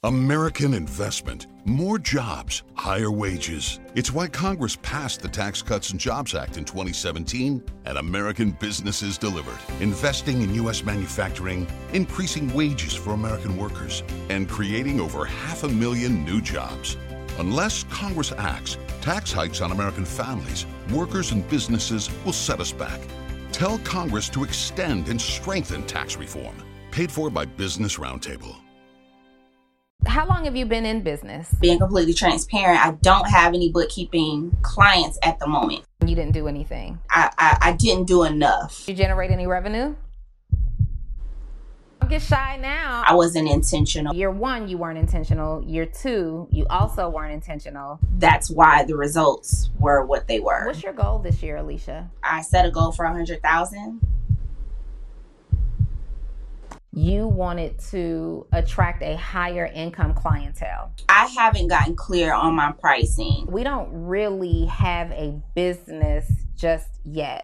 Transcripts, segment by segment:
American investment, more jobs, higher wages. It's why Congress passed the Tax Cuts and Jobs Act in 2017, and American businesses delivered, investing in U.S. manufacturing, increasing wages for American workers, and creating over 500,000 new jobs. Unless Congress acts, tax hikes on American families, workers, and businesses will set us back. Tell Congress to extend and strengthen tax reform. Paid for by Business Roundtable. How long have you been in business? Being completely transparent, I don't have any bookkeeping clients at the moment. You didn't do anything? I didn't do enough. Did you generate any revenue? Don't get shy now. I wasn't intentional. Year one, you weren't intentional. Year two, you also weren't intentional. That's why the results were what they were. What's your goal this year, Alicia? I set a goal for 100,000. You wanted to attract a higher income clientele. I haven't gotten clear on my pricing. We don't really have a business just yet.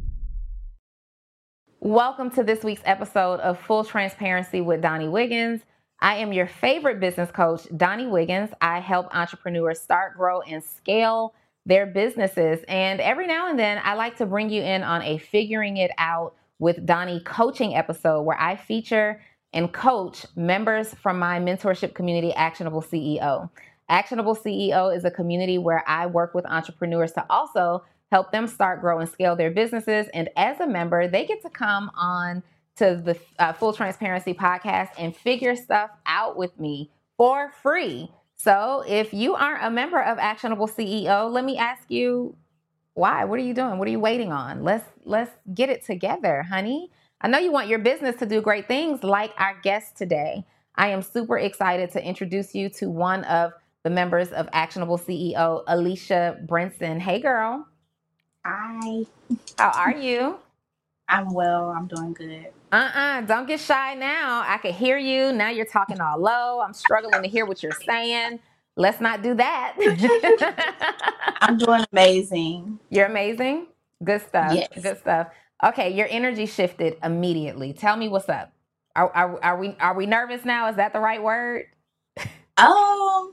Welcome to this week's episode of Full Transparency with Donnie Wiggins. I am your favorite business coach, Donnie Wiggins. I help entrepreneurs start, grow, and scale their businesses. And every now and then, I like to bring you in on a Figuring It Out with Donnie coaching episode where I feature and coach members from my mentorship community, Actionable CEO. Actionable CEO is a community where I work with entrepreneurs to also help them start, grow, and scale their businesses. And as a member, they get to come on to the Full Transparency podcast and figure stuff out with me for free. So if you aren't a member of Actionable CEO, let me ask you, why? What are you doing? What are you waiting on? Let's get it together, honey. I know you want your business to do great things like our guest today. I am super excited to introduce you to one of the members of Actionable CEO, Alicia Brinson. Hey, girl. Hi. How are you? I'm well. I'm doing good. Don't get shy now. I can hear you. Now you're talking all low. I'm struggling to hear what you're saying. Let's not do that. I'm doing amazing. You're amazing? Good stuff. Yes. Good stuff. Okay, your energy shifted immediately. Tell me what's up. Are we nervous now? Is that the right word? I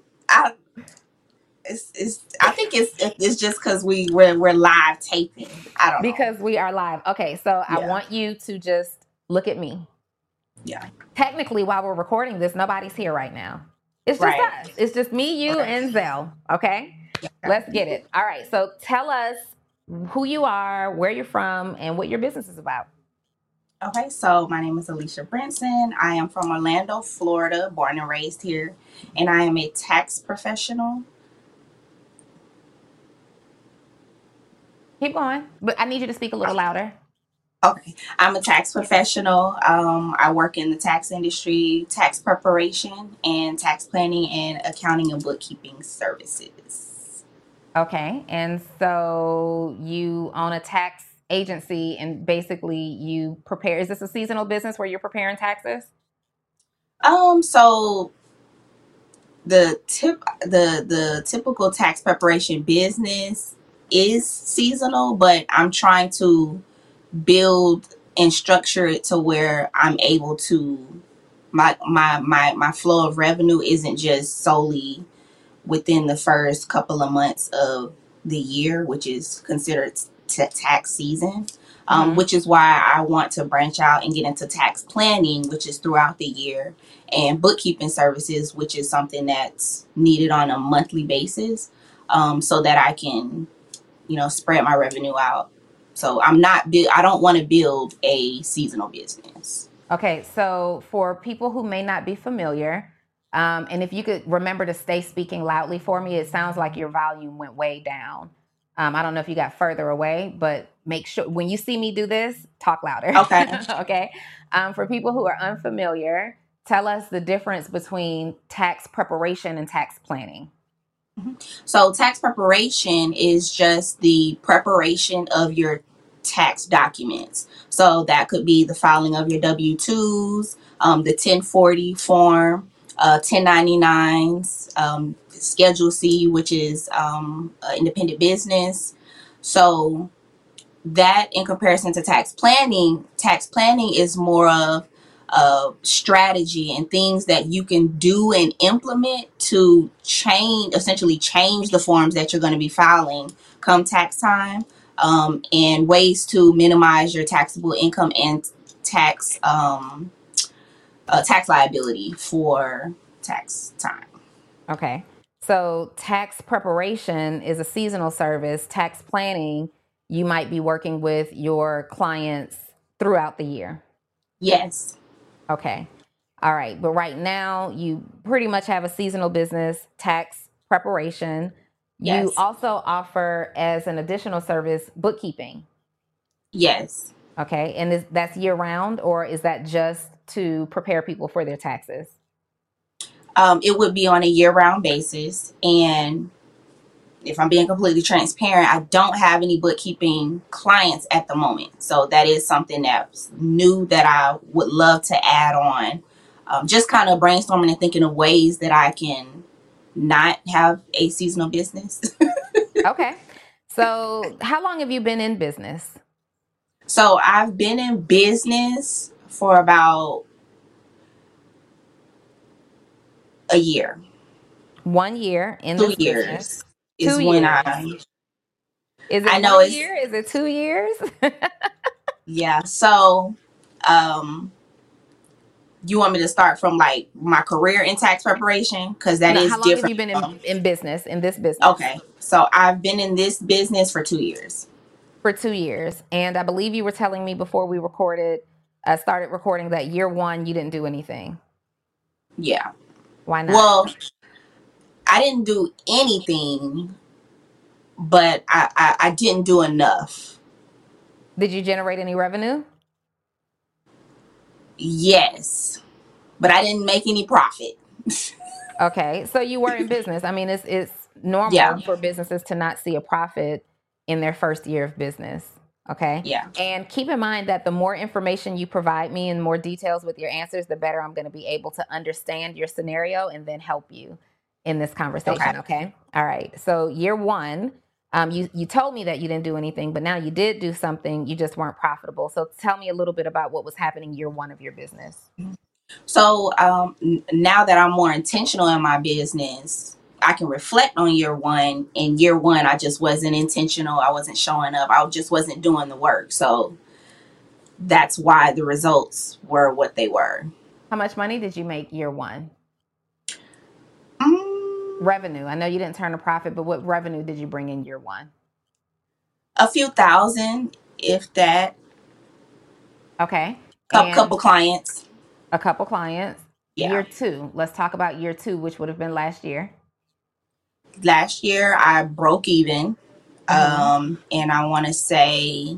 think it's just because we're live taping. I don't know. Because we are live. Okay, so I want you to just look at me. Yeah. Technically, while we're recording this, nobody's here right now. It's just us. It's just me, you, and Zell. Okay? Let's get it. All right. So tell us who you are, where you're from, and what your business is about. Okay. So my name is Alicia Brinson. I am from Orlando, Florida, born and raised here. And I am a tax professional. Keep going. But I need you to speak a little louder. Okay. I'm a tax professional. I work in the tax industry, tax preparation, and tax planning and accounting and bookkeeping services. Okay. And so you own a tax agency and basically you prepare. Is this a seasonal business where you're preparing taxes? So the typical tax preparation business is seasonal, but I'm trying to build and structure it to where I'm able to my flow of revenue isn't just solely within the first couple of months of the year, which is considered tax season, which is why I want to branch out and get into tax planning, which is throughout the year, and bookkeeping services, which is something that's needed on a monthly basis, so that I can, spread my revenue out. So I don't want to build a seasonal business. Okay, so for people who may not be familiar, and if you could remember to stay speaking loudly for me, it sounds like your volume went way down. I don't know if you got further away, but make sure when you see me do this, talk louder. Okay. Okay. For people who are unfamiliar, tell us the difference between tax preparation and tax planning. So tax preparation is just the preparation of your tax documents. So that could be the filing of your W-2s, the 1040 form, 1099s, Schedule C, which is independent business. So that in comparison to tax planning is more of strategy and things that you can do and implement to essentially change the forms that you're going to be filing come tax time, and ways to minimize your taxable income and tax liability for tax time. Okay. So tax preparation is a seasonal service. Tax planning, you might be working with your clients throughout the year. Yes. Okay. All right. But right now, you pretty much have a seasonal business, tax preparation. You Yes. also offer, as an additional service, bookkeeping. Yes. Okay. And that's year round, or is that just to prepare people for their taxes? It would be on a year-round basis, and if I'm being completely transparent, I don't have any bookkeeping clients at the moment. So that is something that's new that I would love to add on. Just kind of brainstorming and thinking of ways that I can not have a seasonal business. Okay. So, how long have you been in business? So I've been in business for about a year. 1 year in 2 this business. years is 2 years. Is I it know 1 year? Is it 2 years? yeah. So, you want me to start from like my career in tax preparation? Because that No, is how long have different. you been in business, in this business? Okay. So I've been in this business for 2 years. For 2 years. And I believe you were telling me before we started recording, that year one, you didn't do anything. Yeah. Why not? Well, I didn't do anything, but I didn't do enough. Did you generate any revenue? Yes. But I didn't make any profit. Okay. So you were in business. I mean, it's normal Yeah. for businesses to not see a profit in their first year of business. Okay. Yeah. And keep in mind that the more information you provide me and more details with your answers, the better I'm going to be able to understand your scenario and then help you in this conversation. Okay. All right. So year one, you told me that you didn't do anything, but now you did do something. You just weren't profitable. So tell me a little bit about what was happening year one of your business. So now that I'm more intentional in my business, I can reflect on year one. In year one, I just wasn't intentional. I wasn't showing up. I just wasn't doing the work. So that's why the results were what they were. How much money did you make year one? Mm, Revenue. I know you didn't turn a profit, but what revenue did you bring in year one? a few thousand, if that. Okay. Couple clients. A couple clients. Yeah. Year two. Let's talk about year two, which would have been last year. Last year, I broke even. And I want to say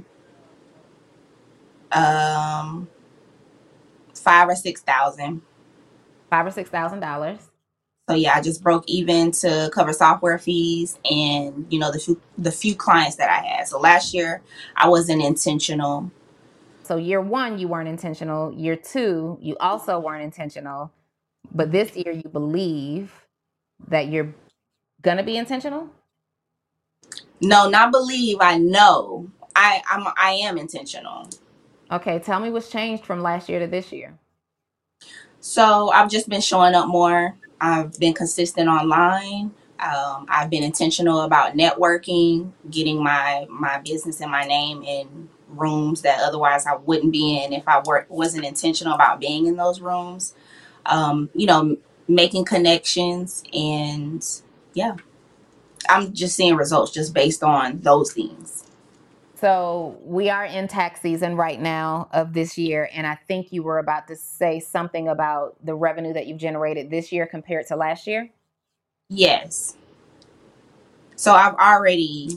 $5,000 or $6,000. $5,000 or $6,000. So yeah, I just broke even to cover software fees and the few clients that I had. So last year I wasn't intentional. So year one you weren't intentional. Year two you also weren't intentional. But this year you believe that you're gonna be intentional? No, not believe. I know. I am intentional. Okay, tell me what's changed from last year to this year. So I've just been showing up more. I've been consistent online. I've been intentional about networking, getting my business and my name in rooms that otherwise I wouldn't be in if I wasn't intentional about being in those rooms. Making connections, and yeah, I'm just seeing results just based on those things. So we are in tax season right now of this year, and I think you were about to say something about the revenue that you've generated this year compared to last year. Yes. So I've already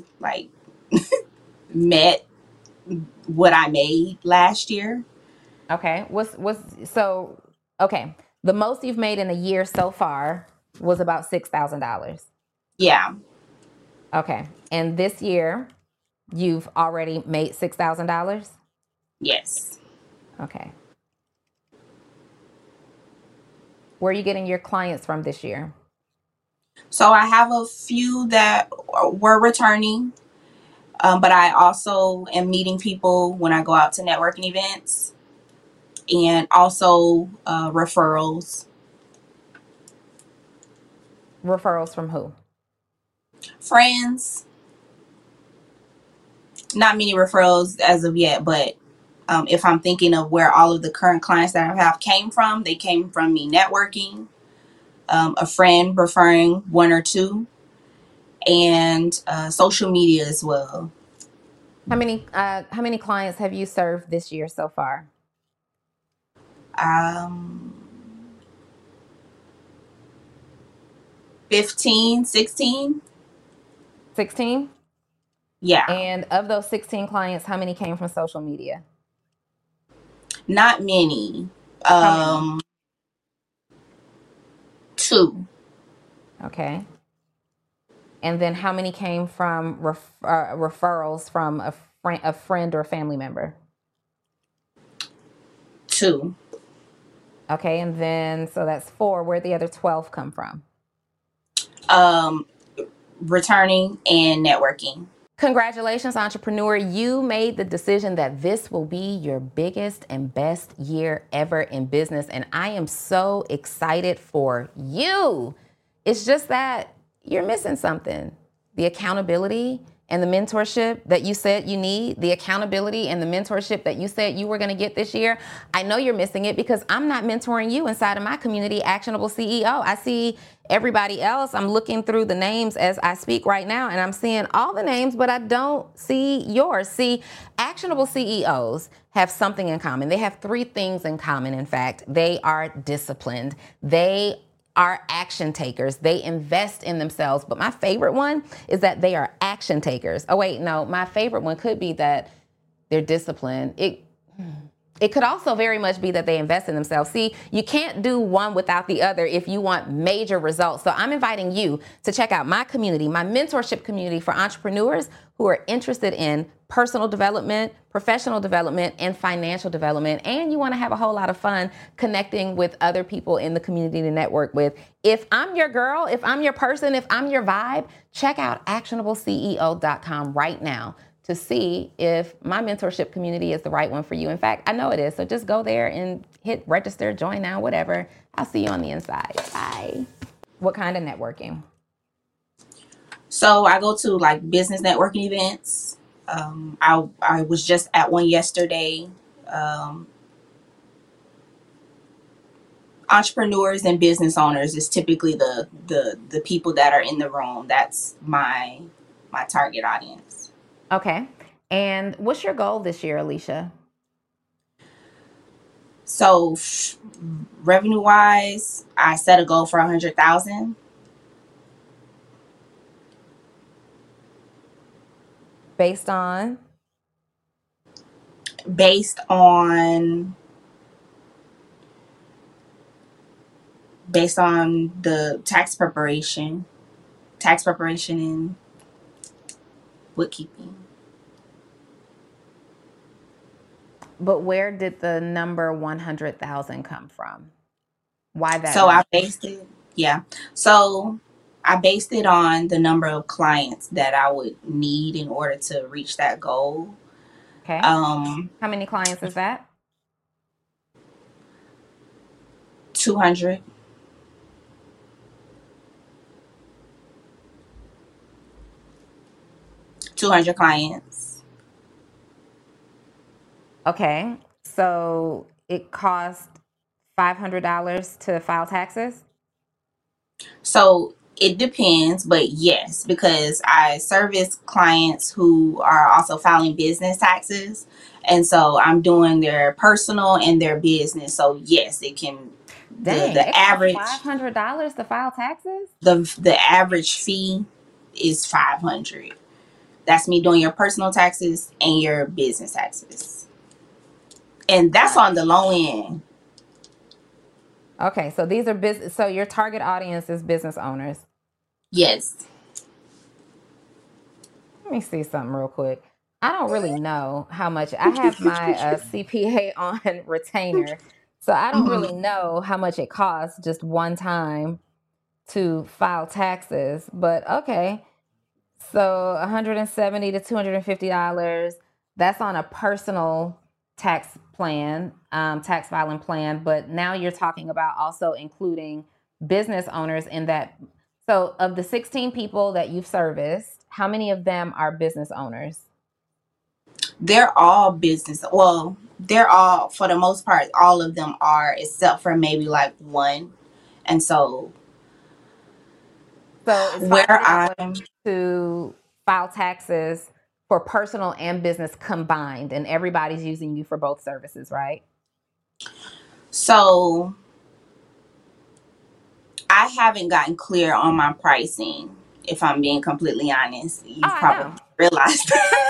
met what I made last year. Okay. Okay. The most you've made in a year so far was about $6,000. Yeah. Okay. And this year you've already made $6,000? Yes. Okay. Where are you getting your clients from this year? So I have a few that were returning, but I also am meeting people when I go out to networking events. and also referrals. Referrals from who? Friends. Not many referrals as of yet, but if I'm thinking of where all of the current clients that I have came from, they came from me networking, a friend referring one or two, and social media as well. How many clients have you served this year so far? 15, 16. 16? Yeah. And of those 16 clients, how many came from social media? Not many. How many? 2. Okay. And then how many came from referrals from a friend or a family member? 2. Okay, and then so that's 4. Where'd the other 12 come from? Returning and networking. Congratulations, entrepreneur. You made the decision that this will be your biggest and best year ever in business. And I am so excited for you. It's just that you're missing something. The accountability and the mentorship that you said you need, the accountability and the mentorship that you said you were going to get this year. I know you're missing it because I'm not mentoring you inside of my community, Actionable CEO. I see everybody else. I'm looking through the names as I speak right now, and I'm seeing all the names, but I don't see yours. See, Actionable CEOs have something in common. They have 3 things in common. In fact, they are disciplined. They are action takers. They invest in themselves. But my favorite one is that they are action takers. Oh, wait, no, my favorite one could be that they're disciplined. It could also very much be that they invest in themselves. See, you can't do one without the other if you want major results. So I'm inviting you to check out my community, my mentorship community for entrepreneurs who are interested in personal development, professional development, and financial development. And you want to have a whole lot of fun connecting with other people in the community to network with. If I'm your girl, if I'm your person, if I'm your vibe, check out actionableceo.com right now to see if my mentorship community is the right one for you. In fact, I know it is. So just go there and hit register, join now, whatever. I'll see you on the inside. Bye. What kind of networking? So I go to like business networking events. I was just at one yesterday. Entrepreneurs and business owners is typically the people that are in the room. That's my target audience. Okay. And what's your goal this year, Alicia? So revenue wise, I set a goal for 100,000. Based on? Based on the tax preparation and bookkeeping. But where did the number 100,000 come from? Why that? So I based it, yeah. So I based it on the number of clients that I would need in order to reach that goal. Okay. How many clients is that? 200. Clients. Okay. So it cost $500 to file taxes? So it depends, but yes, because I service clients who are also filing business taxes. And so I'm doing their personal and their business. So yes, it can. Dang, the average $500 to file taxes? The average fee is 500. That's me doing your personal taxes and your business taxes. And that's on the low end. Okay, so these are business. So your target audience is business owners. Yes. Let me see something real quick. I don't really know how much. I have my CPA on retainer, so I don't really know how much it costs just one time to file taxes. But okay, so $170 to $250. That's on a personal tax plan, tax filing plan, but now you're talking about also including business owners in that. So of the 16 people that you've serviced, how many of them are business owners? They're all business. Well, they're all, for the most part, all of them are, except for maybe like one. And so it's where $500 I'm, to file taxes for personal and business combined, and everybody's using you for both services, right? so I haven't gotten clear on my pricing. If I'm being completely honest, you've I probably know. realized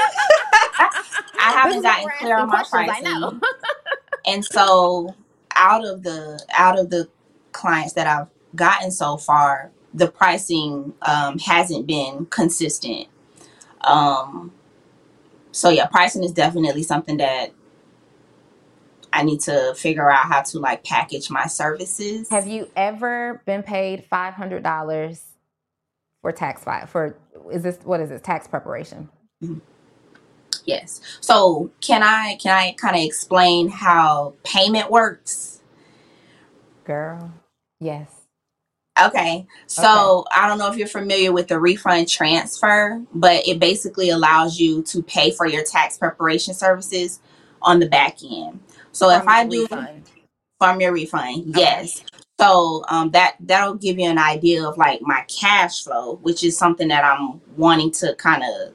I This haven't is why gotten we're clear asking on my questions. I know. pricing. And so out of the clients that I've gotten so far, the pricing hasn't been consistent. Um, so yeah, pricing is definitely something that I need to figure out how to like package my services. Have you ever been paid $500 for tax file? What is this, tax preparation? Yes. So can I kind of explain how payment works? Girl, yes. Okay. So I don't know if you're familiar with the refund transfer, but it basically allows you to pay for your tax preparation services on the back end. So if I do refund. from your refund, yes. So that'll give you an idea of like my cash flow, which is something that I'm wanting to kind of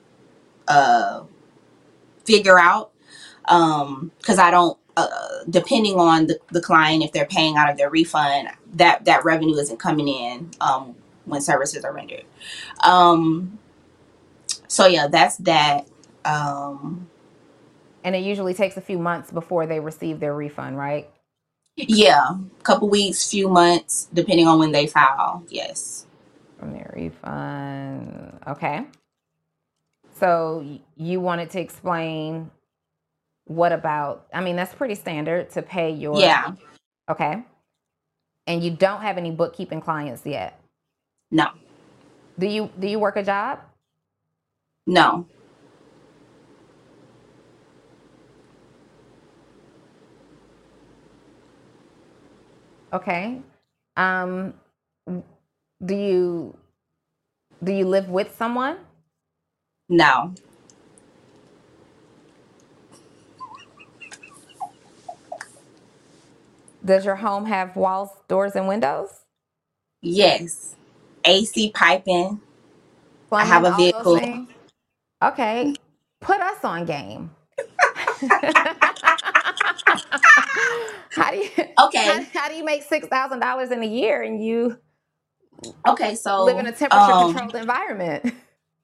figure out. Because I don't, depending on the client, if they're paying out of their refund, that revenue isn't coming in when services are rendered. So yeah, that's that. And it usually takes a few months before they receive their refund, right? Yeah, couple weeks, few months, depending on when they file. Yes. From their refund. Okay. So you wanted to explain what about, I mean, that's pretty standard to pay your. Yeah. Okay. And you don't have any bookkeeping clients yet? No. Do you work a job? No. Okay. Um, do you live with someone? No. Does your home have walls, doors, and windows? Yes. AC piping. I Plumbing, have a all those vehicle. things? Okay. Put us on game. How do you Okay. how do you make $6,000 in a year and you Okay, so live in a temperature controlled environment?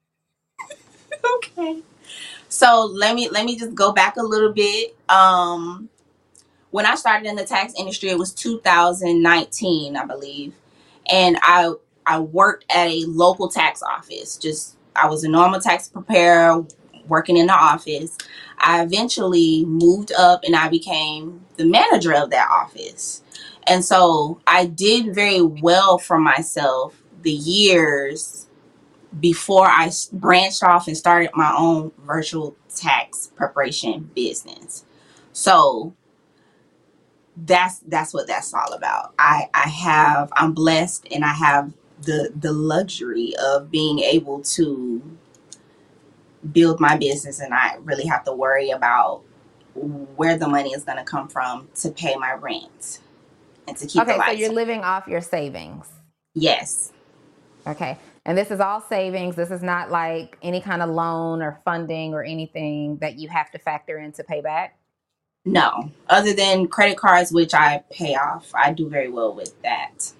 Okay. So let me just go back a little bit. When I started in the tax industry, it was 2019, I believe, and I worked at a local tax office. Just I was a normal tax preparer working in the office. I eventually moved up and I became the manager of that office. And so I did very well for myself the years before I branched off and started my own virtual tax preparation business. So that's what that's all about. I'm blessed and I have the luxury of being able to build my business, and I really have to worry about where the money is going to come from to pay my rent and to keep the lights. So you're living off your savings. Yes. Okay. And this is all savings. This is not like any kind of loan or funding or anything that you have to factor in to pay back? No. Other than credit cards, which I pay off. I do very well with that.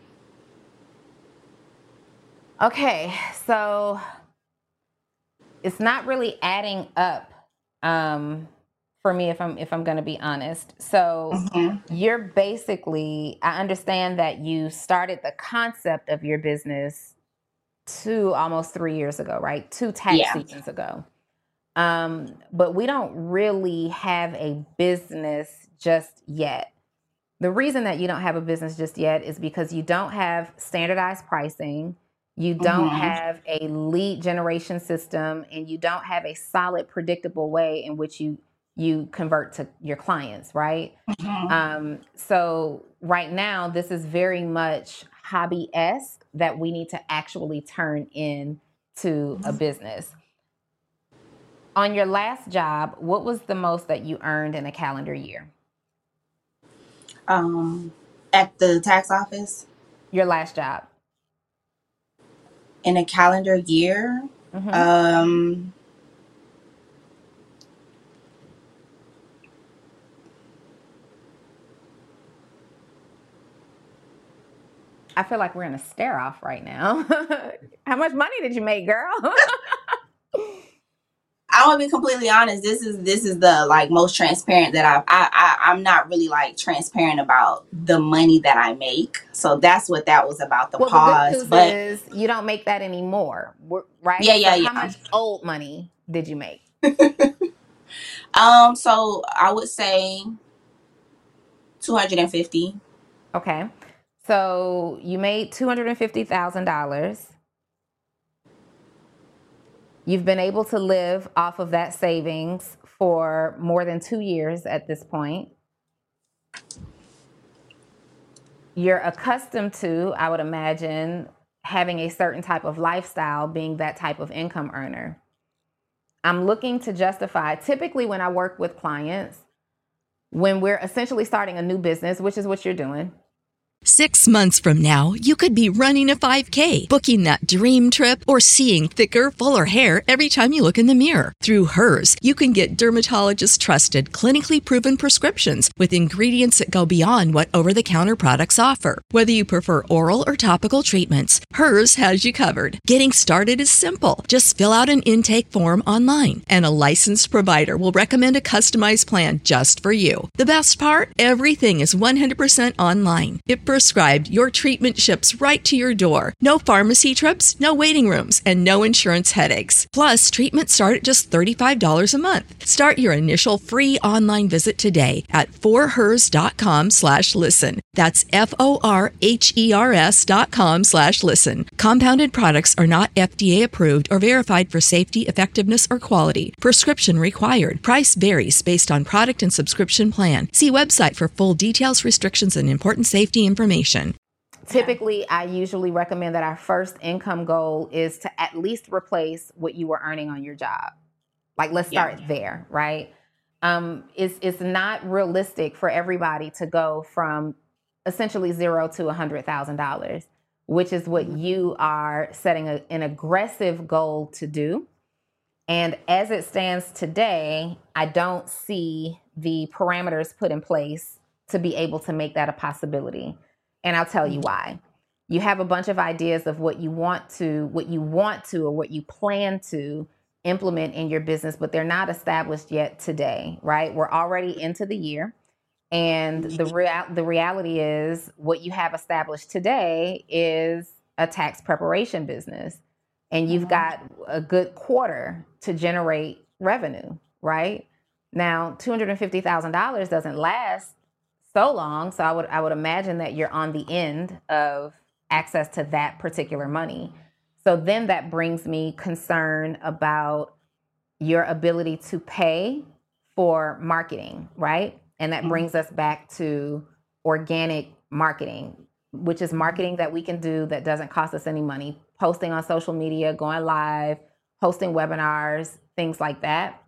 Okay. So it's not really adding up for me if I'm going to be honest. So you're basically, I understand that you started the concept of your business almost 3 years ago, right? 2 tax seasons ago. But we don't really have a business just yet. The reason that you don't have a business just yet is because you don't have standardized pricing, you don't have a lead generation system, and you don't have a solid, predictable way in which you you convert to your clients, right? So right now, this is very much hobby-esque that we need to actually turn into a business. On your last job, what was the most that you earned in a calendar year? At the tax office Your last job. in a calendar year. I feel like we're in a stare off right now. How much money did you make, girl? I want to be completely honest. This is the like most transparent that I'm not really like transparent about the money that I make. So that's what that was about, the Well, pause. the good news is you don't make that anymore, right? Yeah. How much old money did you make? So I would say 250. Okay. So you made $250,000. You've been able to live off of that savings for more than 2 years at this point. You're accustomed to, I would imagine, having a certain type of lifestyle, being that type of income earner. I'm looking to justify, typically when I work with clients, when we're essentially starting a new business, which is what you're doing. 6 months from now, you could be running a 5K, booking that dream trip, or seeing thicker, fuller hair every time you look in the mirror. Through Hers, you can get dermatologist-trusted, clinically proven prescriptions with ingredients that go beyond what over-the-counter products offer. Whether you prefer oral or topical treatments, Hers has you covered. Getting started is simple. Just fill out an intake form online, and a licensed provider will recommend a customized plan just for you. The best part? Everything is 100% online. It prescribed, your treatment ships right to your door. No pharmacy trips, no waiting rooms, and no insurance headaches. Plus, treatments start at just $35 a month. Start your initial free online visit today at forhers.com/listen. That's FORHERS.com/listen. Compounded products are not FDA approved or verified for safety, effectiveness, or quality. Prescription required. Price varies based on product and subscription plan. See website for full details, restrictions, and important safety information. Typically, I usually recommend that our first income goal is to at least replace what you were earning on your job. Like, let's start there, right? It's not realistic for everybody to go from essentially $0 to $100,000, which is what you are setting an aggressive goal to do. And as it stands today, I don't see the parameters put in place to be able to make that a possibility. And I'll tell you why. You have a bunch of ideas of what you want to, or what you plan to implement in your business, but they're not established yet today, right? We're already into the year. And the reality is what you have established today is a tax preparation business. And you've got a good quarter to generate revenue, right? Now, $250,000 doesn't last so long. So I would imagine that you're on the end of access to that particular money. So then that brings me concern about your ability to pay for marketing, right? And that brings us back to organic marketing, which is marketing that we can do that doesn't cost us any money. Posting on social media, going live, hosting webinars, things like that.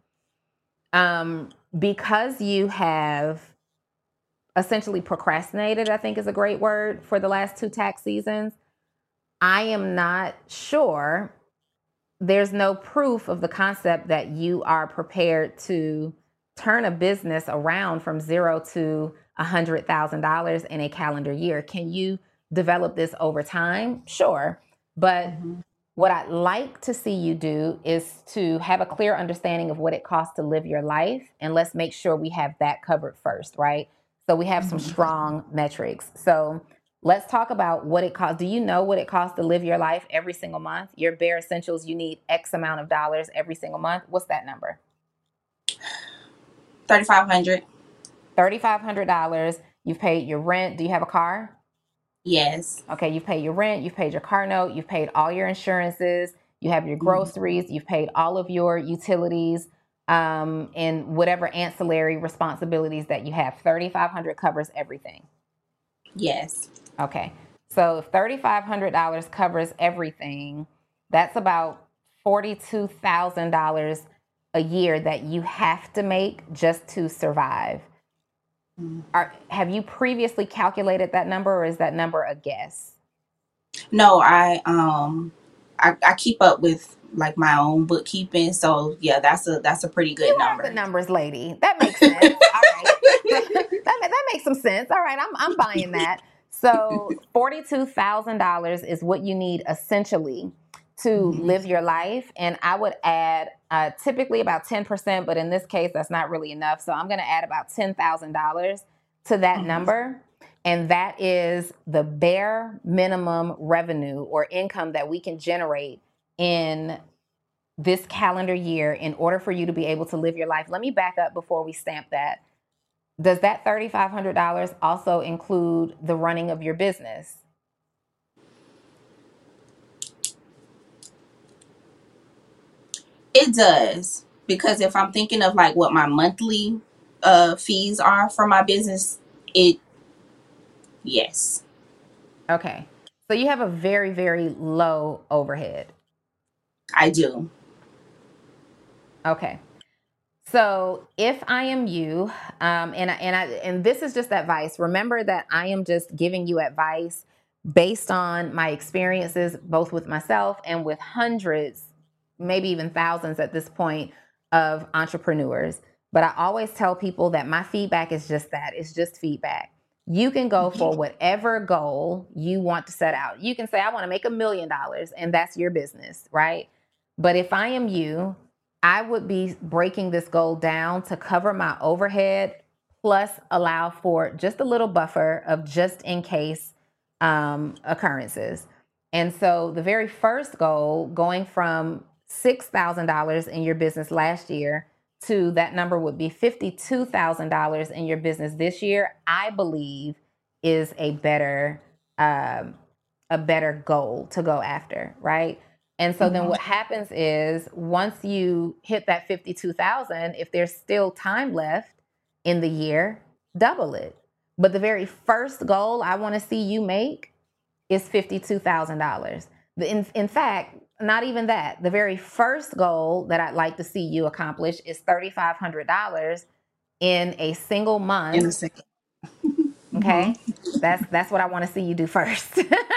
Because you have essentially procrastinated, I think is a great word, for the last 2 tax seasons, I am not sure. There's no proof of the concept that you are prepared to turn a business around from $0 to $100,000 in a calendar year. Can you develop this over time? Sure. But what I'd like to see you do is to have a clear understanding of what it costs to live your life. And let's make sure we have that covered first, right? So we have some strong metrics. So let's talk about what it costs. Do you know what it costs to live your life every single month? Your bare essentials, you need X amount of dollars every single month. What's that number? $3,500. $3,500. You've paid your rent. Do you have a car? Yes. Okay, you've paid your rent, you've paid your car note, you've paid all your insurances, you have your groceries, you've paid all of your utilities. and whatever ancillary responsibilities that you have. 3,500 covers everything. Yes. Okay. So if $3,500 covers everything, that's about $42,000 a year that you have to make just to survive. Have you previously calculated that number, or is that number a guess? No, I keep up with like my own bookkeeping, so yeah, that's a pretty good number. The numbers, lady. That makes sense. All right, that makes some sense. All right, I'm buying that. So $42,000 is what you need essentially to live your life, and I would add typically about 10%, but in this case, that's not really enough. So I'm going to add about $10,000 to that number. And that is the bare minimum revenue or income that we can generate in this calendar year in order for you to be able to live your life. Let me back up before we stamp that. Does that $3,500 also include the running of your business? It does, because if I'm thinking of like what my monthly fees are for my business, yes. Okay. So you have a very, very low overhead. I do. Okay. So if I am you, and this is just advice, remember that I am just giving you advice based on my experiences, both with myself and with hundreds, maybe even thousands at this point, of entrepreneurs. But I always tell people that my feedback is just that. It's just feedback. You can go for whatever goal you want to set out. You can say, I want to make $1 million, and that's your business, right? But if I am you, I would be breaking this goal down to cover my overhead, plus allow for just a little buffer of just in case occurrences. And so the very first goal, going from $6,000 in your business last year to that number would be $52,000 in your business this year, I believe is a better goal to go after, right? And so then what happens is once you hit that 52,000, if there's still time left in the year, double it. But the very first goal I want to see you make is $52,000. In fact, not even that. The very first goal that I'd like to see you accomplish is $3,500 in a single month. In a second. Okay? That's what I want to see you do first.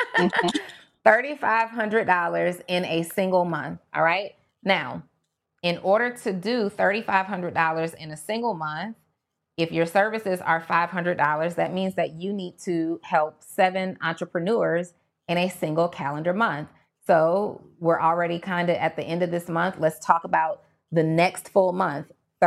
$3,500 in a single month. All right. Now, in order to do $3,500 in a single month, if your services are $500, that means that you need to help 7 entrepreneurs in a single calendar month. So we're already kind of at the end of this month. Let's talk about the next full month,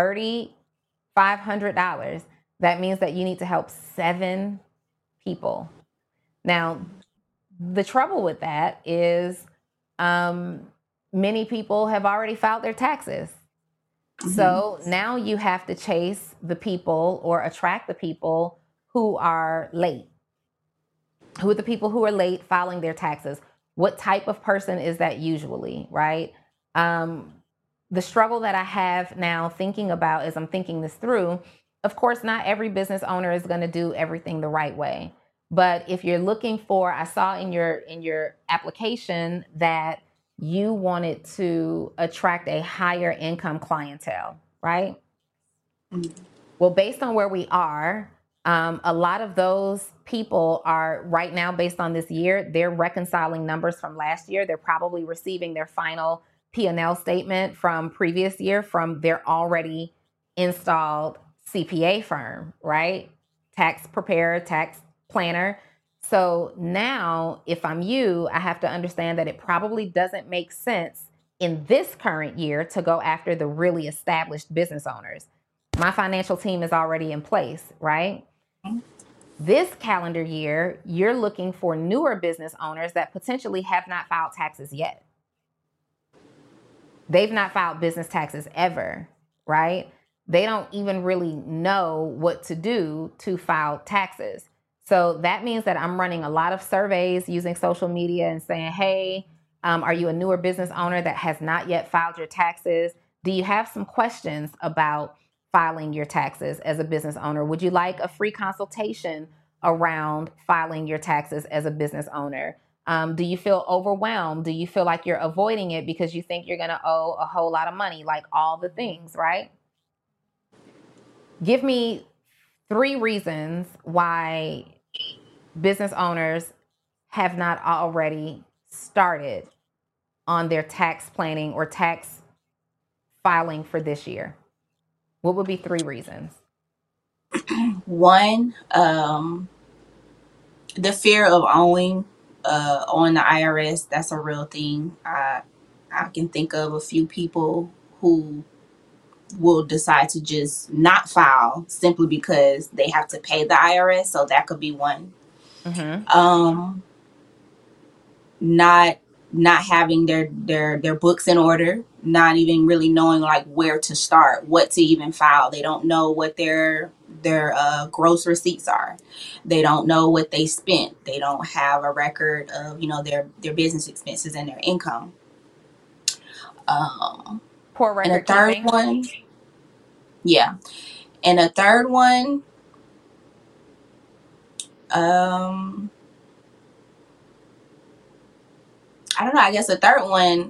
$3,500. That means that you need to help 7 people. Now, the trouble with that is many people have already filed their taxes. So now you have to chase the people or attract the people who are late. Who are the people who are late filing their taxes? What type of person is that usually, right? The struggle that I have now thinking about as I'm thinking this through, of course, not every business owner is going to do everything the right way. But if you're looking for, I saw in your application that you wanted to attract a higher income clientele, right? Well, based on where we are, a lot of those people are right now, based on this year, they're reconciling numbers from last year. They're probably receiving their final P&L statement from previous year from their already installed CPA firm, right? Tax preparer, tax planner. So now if I'm you, I have to understand that it probably doesn't make sense in this current year to go after the really established business owners. My financial team is already in place, right? This calendar year, you're looking for newer business owners that potentially have not filed taxes yet. They've not filed business taxes ever, right? They don't even really know what to do to file taxes. So that means that I'm running a lot of surveys using social media and saying, hey, are you a newer business owner that has not yet filed your taxes? Do you have some questions about filing your taxes as a business owner? Would you like a free consultation around filing your taxes as a business owner? Do you feel overwhelmed? Do you feel like you're avoiding it because you think you're going to owe a whole lot of money, like all the things, right? Give me 3 reasons why business owners have not already started on their tax planning or tax filing for this year. What would be 3 reasons? One, the fear of owing on the IRS. That's a real thing. I can think of a few people who will decide to just not file simply because they have to pay the IRS. So that could be one. Mm-hmm. Not having their books in order, not even really knowing like where to start, what to even file. They don't know what their gross receipts are. They don't know what they spent. They don't have a record of their business expenses and their income. Poor And a record third keeping. one, yeah. And a third one, I don't know. I guess a third one,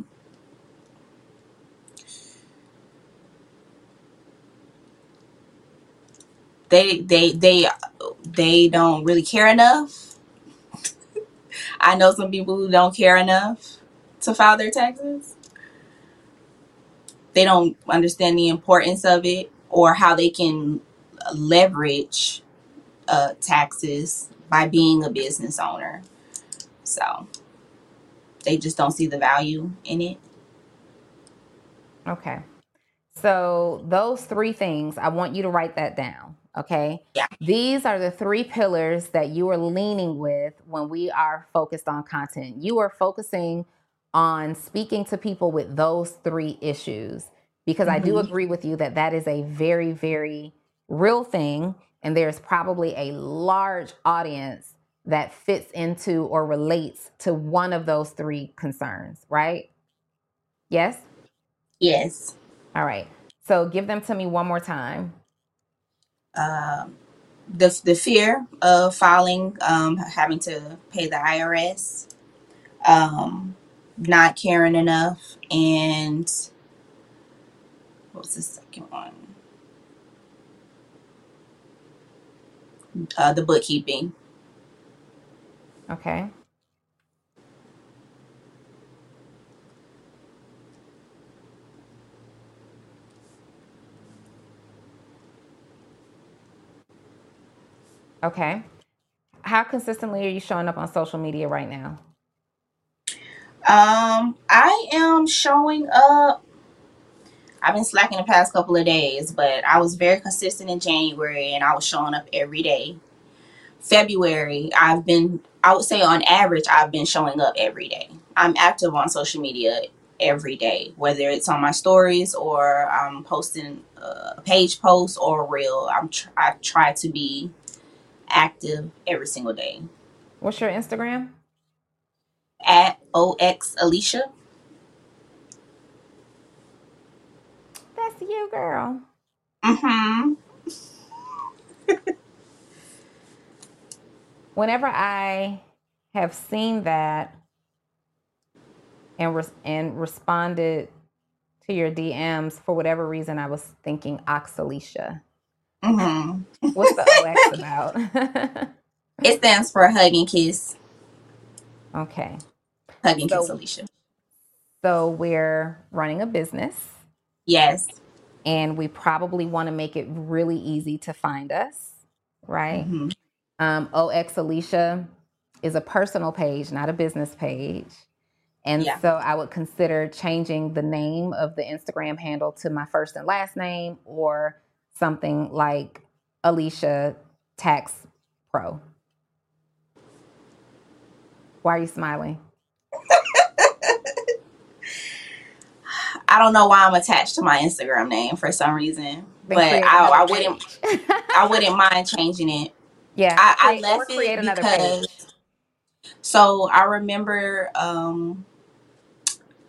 they don't really care enough. I know some people who don't care enough to file their taxes. They don't understand the importance of it or how they can leverage taxes by being a business owner. So they just don't see the value in it. Okay. So those 3 things, I want you to write that down. Okay. Yeah. These are the 3 pillars that you are leaning with when we are focused on content. You are focusing on speaking to people with those 3 issues, because I do agree with you that that is a very, very real thing. And there's probably a large audience that fits into or relates to one of those 3 concerns, right? Yes? Yes. All right. So give them to me one more time. The fear of filing, having to pay the IRS, not caring enough, and what was the second one? The bookkeeping. Okay. Okay. How consistently are you showing up on social media right now? I am showing up. I've been slacking the past couple of days, but I was very consistent in January and I was showing up every day. February, I would say on average, I've been showing up every day. I'm active on social media every day, whether it's on my stories or I'm posting a page post or a reel. I try to be active every single day. What's your Instagram? At OX Alicia. That's you, girl. Mm-hmm. Whenever I have seen that and responded to your DMs, for whatever reason, I was thinking Oxalicia. Mm-hmm. What's the OX about? It stands for Hug and Kiss. Okay. Hug and Kiss Alicia. So we're running a business. Yes. And we probably want to make it really easy to find us, right? Mm-hmm. OX Alicia is a personal page, not a business page. And so I would consider changing the name of the Instagram handle to my first and last name, or something like Alicia Tax Pro. Why are you smiling? I don't know why I'm attached to my Instagram name for some reason, but I wouldn't mind changing it. Yeah, I left it because. So I remember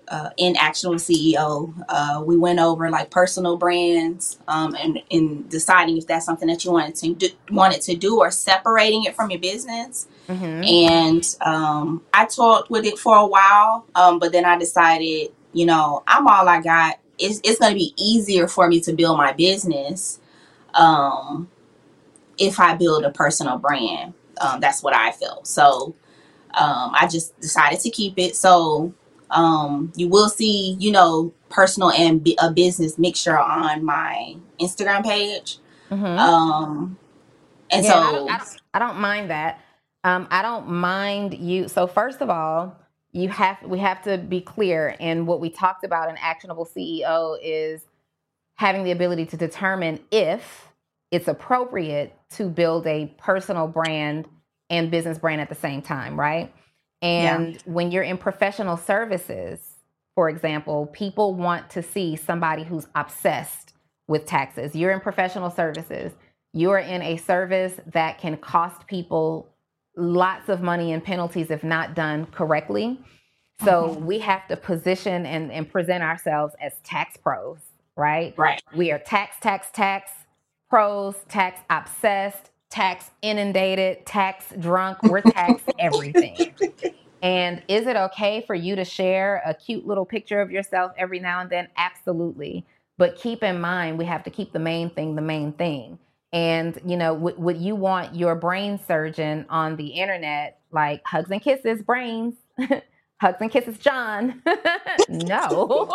in Actionable CEO, we went over like personal brands, and in deciding if that's something that you wanted to do or separating it from your business. Mm-hmm. And I talked with it for a while, but then I decided, I'm all I got. It's going to be easier for me to build my business um, if I build a personal brand. That's what I felt. So I just decided to keep it. So you will see, personal and a business mixture on my Instagram page. Mm-hmm. Um, and Yeah, and so, I don't mind that. I don't mind you. So first of all, we have to be clear. And what we talked about in Actionable CEO is having the ability to determine if it's appropriate to build a personal brand and business brand at the same time, right? yeah, And when you're in professional services, for example, people want to see somebody who's obsessed with taxes. You're in professional services, you're in a service that can cost people lots of money in penalties if not done correctly. So mm-hmm. we have to position and present ourselves as tax pros, right? Right. We are tax pros, tax obsessed, tax inundated, tax drunk. We're tax everything. And is it okay for you to share a cute little picture of yourself every now and then? Absolutely. But keep in mind, we have to keep the main thing the main thing. And, would you want your brain surgeon on the internet, like hugs and kisses, brains, hugs and kisses, John? No.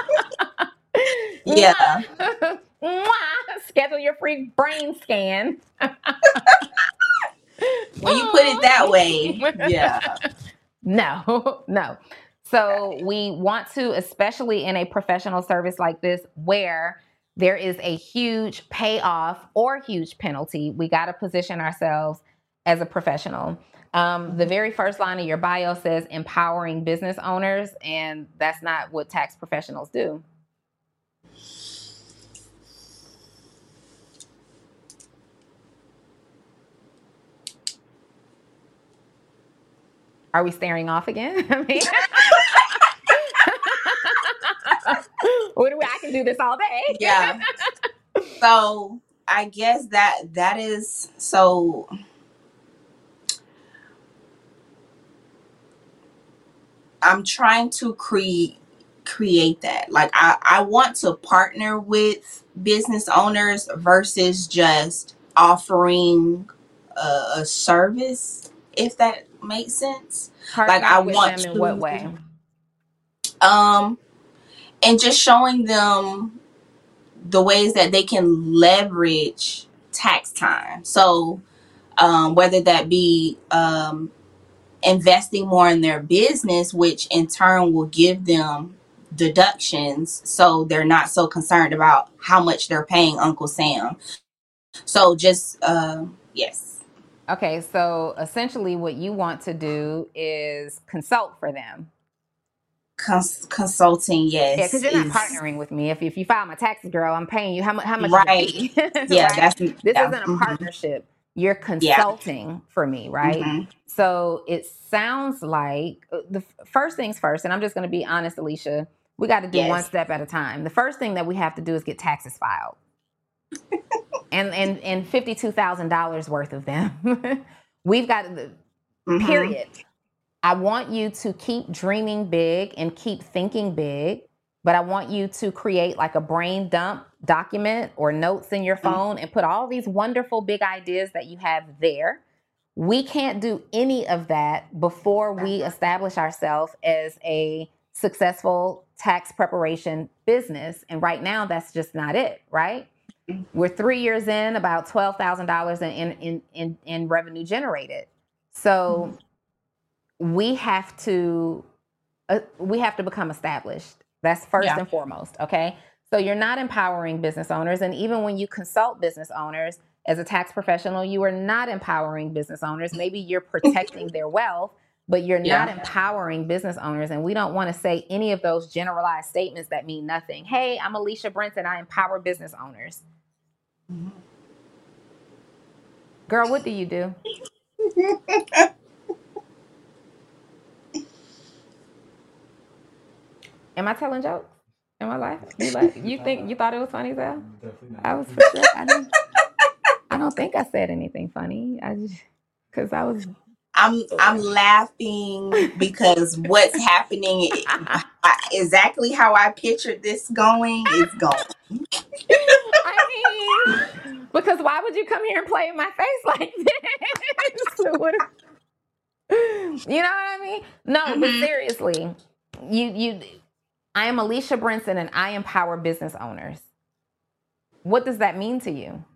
Yeah. Mwah. Mwah. Schedule your free brain scan. When you put it that way, yeah. No, no. So we want to, especially in a professional service like this, where there is a huge payoff or huge penalty, we got to position ourselves as a professional. The very first line of your bio says empowering business owners, and that's not what tax professionals do. Are we staring off again? I mean, I can do this all day. Yeah. So I guess that is so. I'm trying to create that. Like I want to partner with business owners versus just offering a service, if that makes sense. Like I Partnering with want them in what to way? um and just showing them the ways that they can leverage tax time. So whether that be investing more in their business, which in turn will give them deductions so they're not so concerned about how much they're paying Uncle Sam. So just, yes. Okay, so essentially what you want to do is consult for them. Consulting, Yeah, yes, because you're not is partnering with me. If you file my taxes, girl, I'm paying you. How much is your right. fee? Yeah, Right? that's, This yeah. isn't a partnership. You're Yeah. consulting for me, right? Mm-hmm. So it sounds like the first things first, and I'm just going to be honest, Alicia, we got to do one Yes. step at a time. The first thing that we have to do is get taxes filed. and $52,000 worth of them. We've got the period. I want you to keep dreaming big and keep thinking big, but I want you to create like a brain dump document or notes in your phone and put all these wonderful big ideas that you have there. We can't do any of that before we establish ourselves as a successful tax preparation business. And right now, that's just not it, right? We're 3 years in, about $12,000 in revenue generated. So we have to become established. That's first Yeah. and foremost. Okay. So you're not empowering business owners. And even when you consult business owners as a tax professional, you are not empowering business owners. Maybe you're protecting their wealth, but you're not Yeah. empowering business owners. And we don't want to say any of those generalized statements that mean nothing. Hey, I'm Alicia Brenton. I empower business owners. Girl, what do you do? Am I telling jokes? Am I laughing? You thought it was funny, Zell? Definitely not. I was for sure. I don't think I said anything funny. I just because I was. I'm laughing because what's happening exactly how I pictured this going is going. I mean, because why would you come here and play in my face like this? You know what I mean? No, but seriously, I am Alicia Brinson and I empower business owners. What does that mean to you?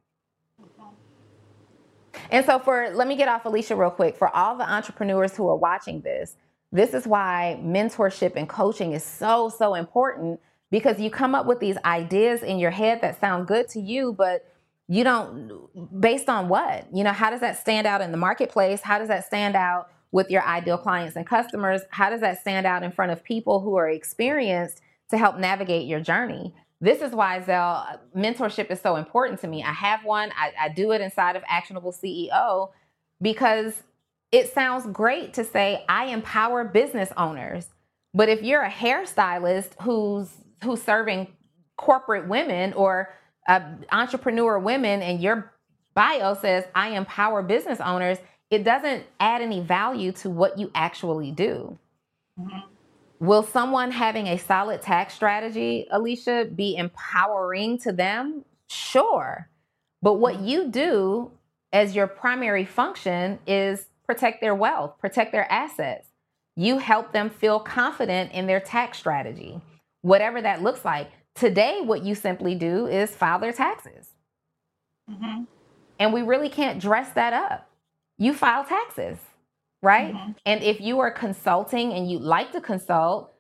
And so let me get off Alicia real quick. For all the entrepreneurs who are watching this is why mentorship and coaching is so, so important, because you come up with these ideas in your head that sound good to you, but you don't, based on what? How does that stand out in the marketplace? How does that stand out with your ideal clients and customers? How does that stand out in front of people who are experienced to help navigate your journey? This is why, Zell, mentorship is so important to me. I have one. I do it inside of Actionable CEO because it sounds great to say I empower business owners. But if you're a hairstylist who's serving corporate women or entrepreneur women and your bio says I empower business owners, it doesn't add any value to what you actually do. Mm-hmm. Will someone having a solid tax strategy, Alicia, be empowering to them? Sure. But what you do as your primary function is protect their wealth, protect their assets. You help them feel confident in their tax strategy, whatever that looks like. Today, what you simply do is file their taxes. Mm-hmm. And we really can't dress that up. You file taxes. Right? Mm-hmm. And if you are consulting and you like to consult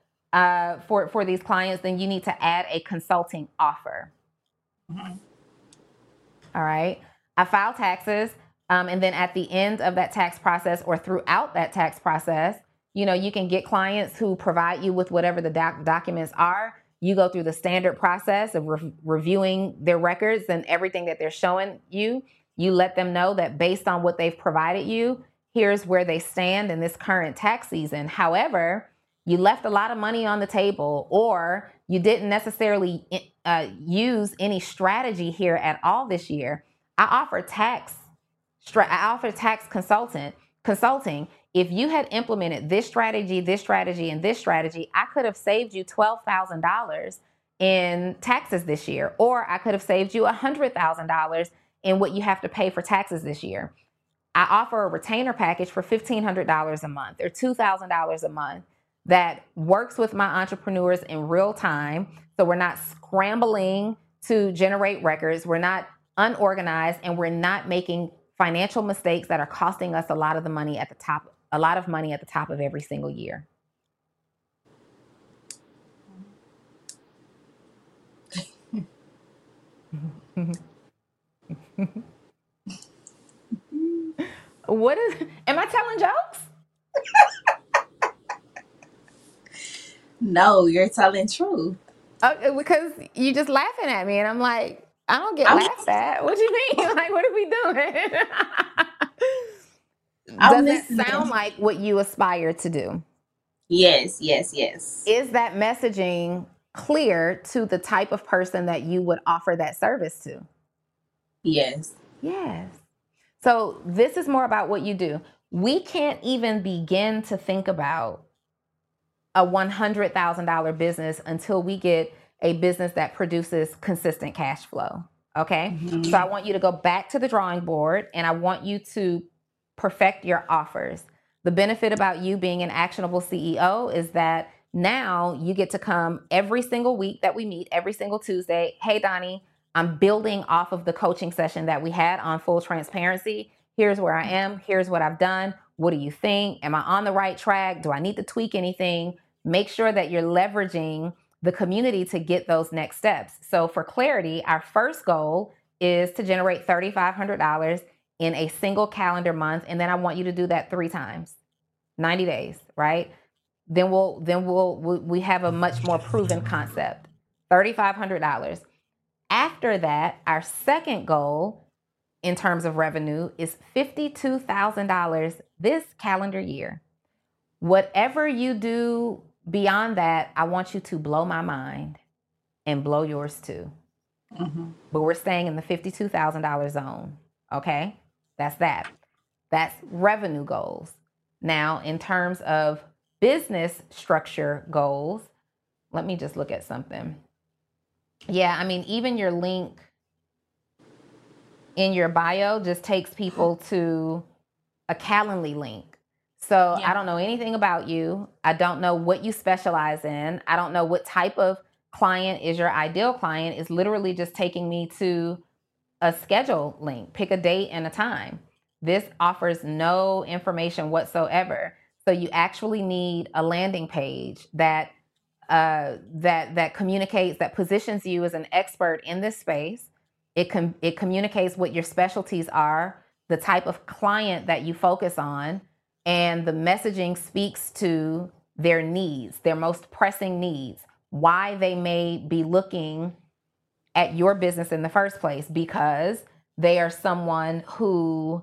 for these clients, then you need to add a consulting offer. Mm-hmm. All right. I file taxes. And then at the end of that tax process or throughout that tax process, you can get clients who provide you with whatever the documents are. You go through the standard process of reviewing their records and everything that they're showing you. You let them know that based on what they've provided you, here's where they stand in this current tax season. However, you left a lot of money on the table, or you didn't necessarily use any strategy here at all this year. I offer tax consulting. If you had implemented this strategy, and this strategy, I could have saved you $12,000 in taxes this year, or I could have saved you $100,000 in what you have to pay for taxes this year. I offer a retainer package for $1,500 a month or $2,000 a month that works with my entrepreneurs in real time. So we're not scrambling to generate records. We're not unorganized, and we're not making financial mistakes that are costing us a lot of money at the top of every single year. Am I telling jokes? No, you're telling truth. Because you just laughing at me and I'm like, I don't get laughed at. What do you mean? Like, what are we doing? Does that sound like what you aspire to do? Yes. Is that messaging clear to the type of person that you would offer that service to? Yes. So this is more about what you do. We can't even begin to think about a $100,000 business until we get a business that produces consistent cash flow. Okay. Mm-hmm. So I want you to go back to the drawing board and I want you to perfect your offers. The benefit about you being an actionable CEO is that now you get to come every single week that we meet, every single Tuesday. Hey, Donnie, I'm building off of the coaching session that we had on full transparency. Here's where I am. Here's what I've done. What do you think? Am I on the right track? Do I need to tweak anything? Make sure that you're leveraging the community to get those next steps. So for clarity, our first goal is to generate $3,500 in a single calendar month. And then I want you to do that 3 times, 90 days, right? Then we have a much more proven concept, $3,500. After that, our second goal in terms of revenue is $52,000 this calendar year. Whatever you do beyond that, I want you to blow my mind and blow yours too. But we're staying in the $52,000 zone. Okay. That's that. That's revenue goals. Now, in terms of business structure goals, let me just look at something. Yeah, I mean, even your link in your bio just takes people to a Calendly link. So I don't know anything about you. I don't know what you specialize in. I don't know what type of client is your ideal client. It's literally just taking me to a schedule link. Pick a date and a time. This offers no information whatsoever. So you actually need a landing page that that communicates, that positions you as an expert in this space. It communicates what your specialties are, the type of client that you focus on, and the messaging speaks to their needs, their most pressing needs, why they may be looking at your business in the first place, because they are someone who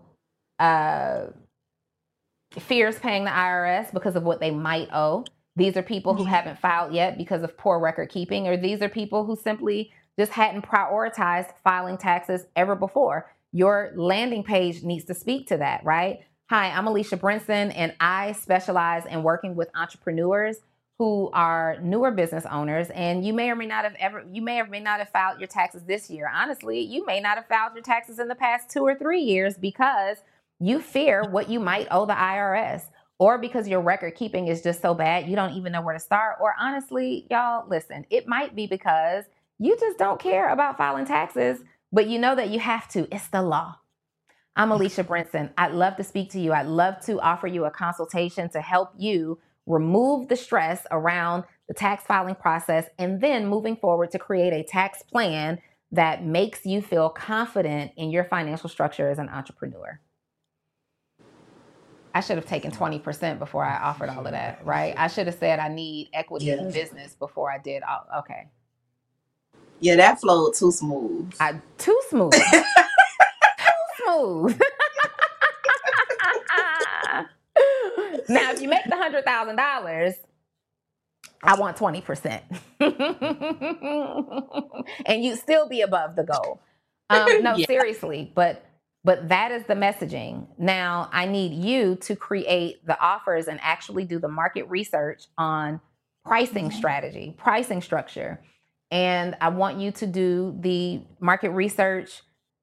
fears paying the IRS because of what they might owe. These are people who haven't filed yet because of poor record keeping, or these are people who simply just hadn't prioritized filing taxes ever before. Your landing page needs to speak to that, right? Hi, I'm Alicia Brinson, and I specialize in working with entrepreneurs who are newer business owners, and you may or may not have filed your taxes this year. Honestly, you may not have filed your taxes in the past 2 or 3 years because you fear what you might owe the IRS, or because your record keeping is just so bad you don't even know where to start. Or honestly, y'all, listen, it might be because you just don't care about filing taxes, but you know that you have to. It's the law. I'm Alicia Brinson. I'd love to speak to you. I'd love to offer you a consultation to help you remove the stress around the tax filing process, and then moving forward to create a tax plan that makes you feel confident in your financial structure as an entrepreneur. I should have taken 20% before I offered all of that, right? I should have said I need equity in business before I did all. Okay. Yeah, that flowed too smooth. Too smooth. Too smooth. Now, if you make the $100,000, I want 20%. And you still be above the goal. Seriously, but that is the messaging. Now, I need you to create the offers and actually do the market research on pricing strategy, pricing structure. And I want you to do the market research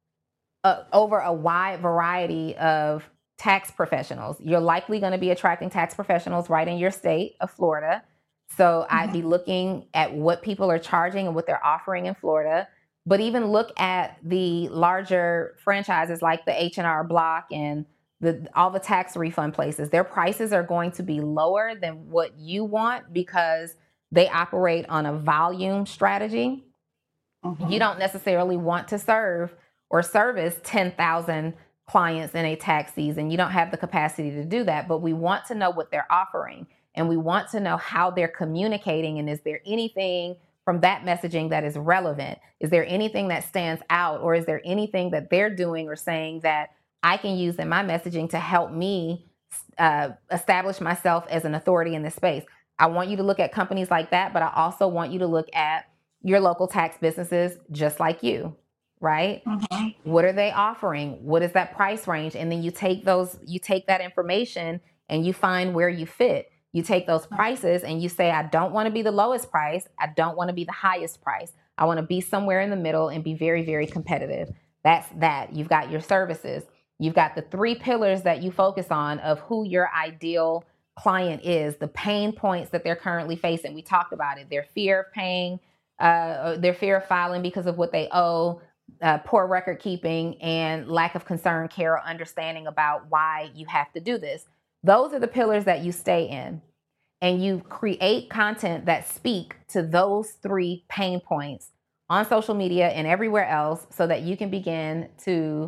over a wide variety of tax professionals. You're likely going to be attracting tax professionals right in your state of Florida. So I'd be looking at what people are charging and what they're offering in Florida. But even look at the larger franchises like the H&R Block and all the tax refund places. Their prices are going to be lower than what you want because they operate on a volume strategy. You don't necessarily want to serve or service 10,000 clients in a tax season. You don't have the capacity to do that, but we want to know what they're offering, and we want to know how they're communicating, and is there anything from that messaging that is relevant? Is there anything that stands out, or is there anything that they're doing or saying that I can use in my messaging to help me establish myself as an authority in this space? I want you to look at companies like that, but I also want you to look at your local tax businesses just like you, right? What are they offering? What is that price range? And then you take that information and you find where you fit. You take those prices and you say, I don't want to be the lowest price. I don't want to be the highest price. I want to be somewhere in the middle and be very, very competitive. That's that. You've got your services. You've got the 3 pillars that you focus on of who your ideal client is, the pain points that they're currently facing. We talked about it. Their fear of paying, their fear of filing because of what they owe, poor record keeping, and lack of concern, care, or understanding about why you have to do this. Those are the pillars that you stay in, and you create content that speak to those 3 pain points on social media and everywhere else so that you can begin to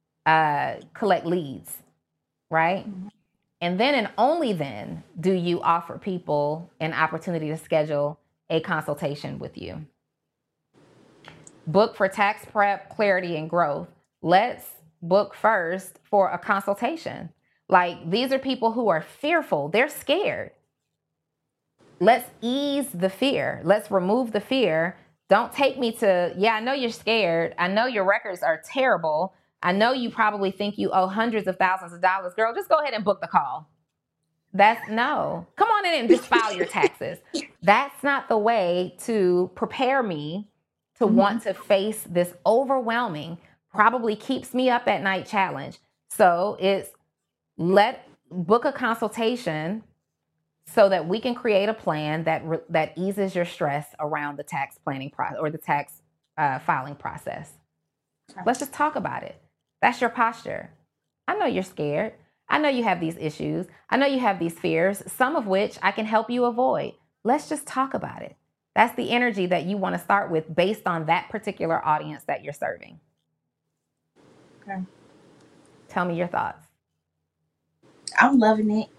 collect leads, right? And then and only then do you offer people an opportunity to schedule a consultation with you. Book for tax prep, clarity, and growth. Let's book first for a consultation. Like, these are people who are fearful. They're scared. let's ease the fear. Let's remove the fear. Don't take me to, yeah, I know you're scared. I know your records are terrible. I know you probably think you owe hundreds of thousands of dollars. Girl, just go ahead and book the call. No. Come on in and just file your taxes. That's not the way to prepare me to want to face this overwhelming, probably keeps me up at night challenge. So it's book a consultation so that we can create a plan that eases your stress around the tax planning process or the tax filing process. Okay. Let's just talk about it. That's your posture. I know you're scared. I know you have these issues. I know you have these fears, some of which I can help you avoid. Let's just talk about it. That's the energy that you want to start with based on that particular audience that you're serving. Okay. Tell me your thoughts. I'm loving it.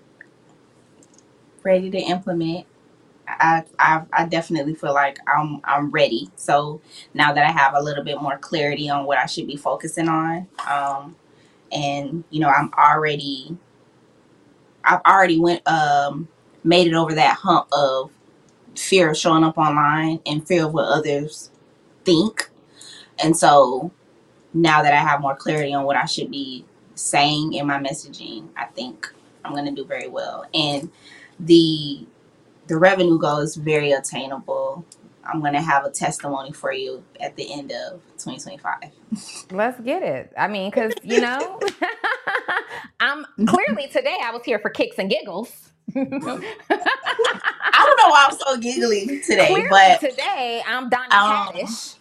Ready to implement. I definitely feel like I'm ready. So now that I have a little bit more clarity on what I should be focusing on, and I've already made it over that hump of fear of showing up online and fear of what others think. And so now that I have more clarity on what I should be saying in my messaging, I think I'm going to do very well. And the revenue goal is very attainable. I'm going to have a testimony for you at the end of 2025. Let's get it. I mean, because, I'm clearly today I was here for kicks and giggles. I don't know why I'm so giggly today, clearly but today I'm Donnie Haddish.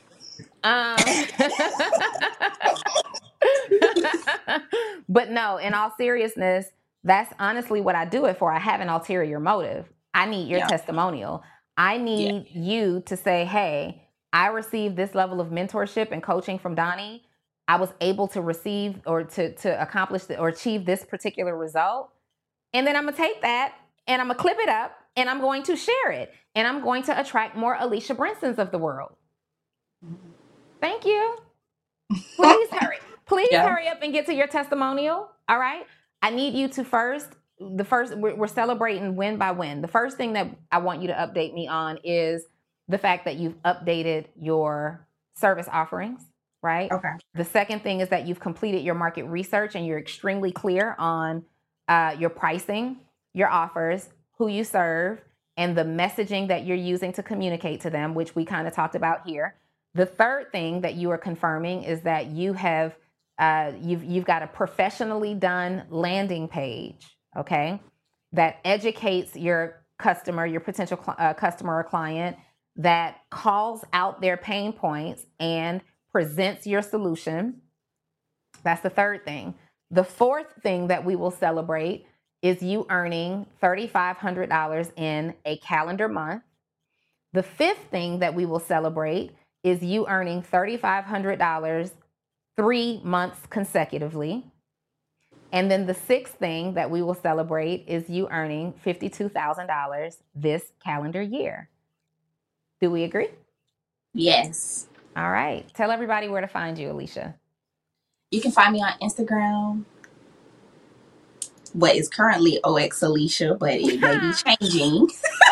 But no, in all seriousness, that's honestly what I do it for. I have an ulterior motive. I need your testimonial. I need you to say, hey, I received this level of mentorship and coaching from Donnie. I was able to receive or to accomplish or achieve this particular result. And then I'm going to take that and I'm going to clip it up and I'm going to share it. And I'm going to attract more Alicia Brinsons of the world. Thank you. Please hurry. Please hurry up and get to your testimonial. All right. I need you to we're celebrating win by win. The first thing that I want you to update me on is the fact that you've updated your service offerings, right? Okay. The second thing is that you've completed your market research and you're extremely clear on your pricing, your offers, who you serve, and the messaging that you're using to communicate to them, which we kind of talked about here. The third thing that you are confirming is that you have you've got a professionally done landing page, okay, that educates your customer, your potential customer or client, that calls out their pain points and presents your solution. That's the third thing. The fourth thing that we will celebrate is you earning $3,500 in a calendar month. The fifth thing that we will celebrate is you earning $3,500 3 months consecutively. And then the sixth thing that we will celebrate is you earning $52,000 this calendar year. Do we agree? Yes. All right. Tell everybody where to find you, Alicia. You can find me on Instagram. What is currently OX Alicia, but it may be changing.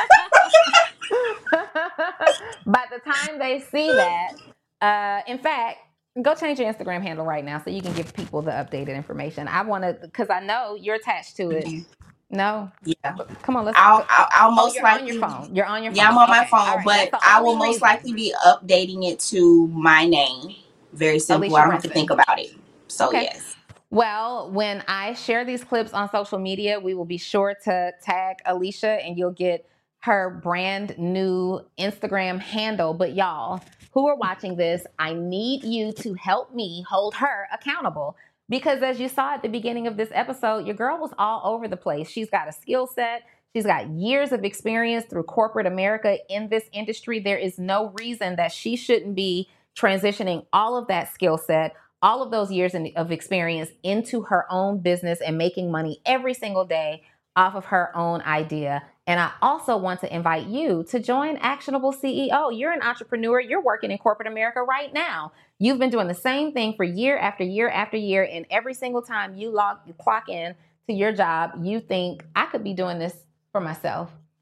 By the time they see that, in fact, go change your Instagram handle right now so you can give people the updated information. I want to, because I know you're attached to it. Mm-hmm. No? Yeah. Come on, let's I'll most you're likely. On your phone. You're on your phone. Yeah, I'm on my phone, right. But I will most likely be updating it to my name. Very simple. Alicia I don't have to think about it. So, yes. Well, when I share these clips on social media, we will be sure to tag Alicia and you'll get her brand new Instagram handle. But y'all who are watching this, I need you to help me hold her accountable. Because as you saw at the beginning of this episode, your girl was all over the place. She's got a skill set. She's got years of experience through corporate America in this industry. There is no reason that she shouldn't be transitioning all of that skill set, all of those years of experience into her own business and making money every single day off of her own idea. And I also want to invite you to join Actionable CEO. You're an entrepreneur. You're working in corporate America right now. You've been doing the same thing for year after year after year. And every single time you clock in to your job, you think, I could be doing this for myself.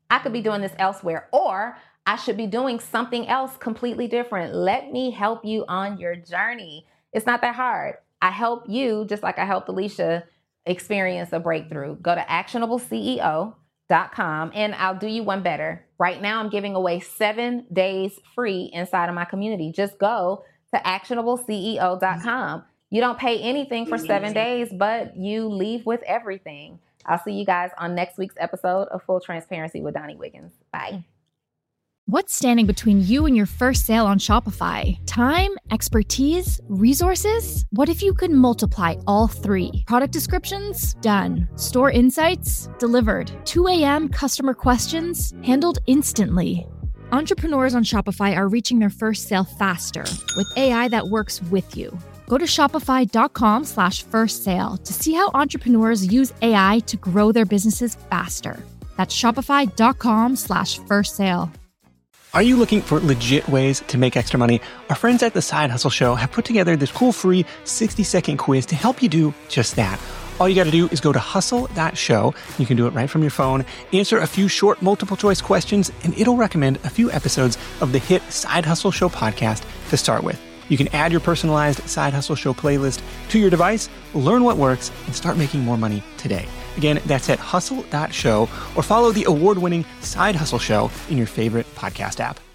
I could be doing this elsewhere, or I should be doing something else completely different. Let me help you on your journey. It's not that hard. I help you just like I helped Alicia experience a breakthrough. Go to actionableceo.com, and I'll do you one better. Right now, I'm giving away 7 days free inside of my community. Just go to actionableceo.com. You don't pay anything for 7 days, but you leave with everything. I'll see you guys on next week's episode of Full Transparency with Donnie Wiggins. Bye. What's standing between you and your first sale on Shopify? Time, expertise, resources? What if you could multiply all 3? Product descriptions? Done. Store insights? Delivered. 2 a.m. customer questions? Handled instantly. Entrepreneurs on Shopify are reaching their first sale faster with AI that works with you. Go to shopify.com/first sale to see how entrepreneurs use AI to grow their businesses faster. That's shopify.com/first sale. Are you looking for legit ways to make extra money? Our friends at The Side Hustle Show have put together this cool free 60-second quiz to help you do just that. All you got to do is go to hustle.show. You can do it right from your phone. Answer a few short multiple choice questions, and it'll recommend a few episodes of the hit Side Hustle Show podcast to start with. You can add your personalized Side Hustle Show playlist to your device, learn what works, and start making more money today. Again, that's at hustle.show, or follow the award-winning Side Hustle Show in your favorite podcast app.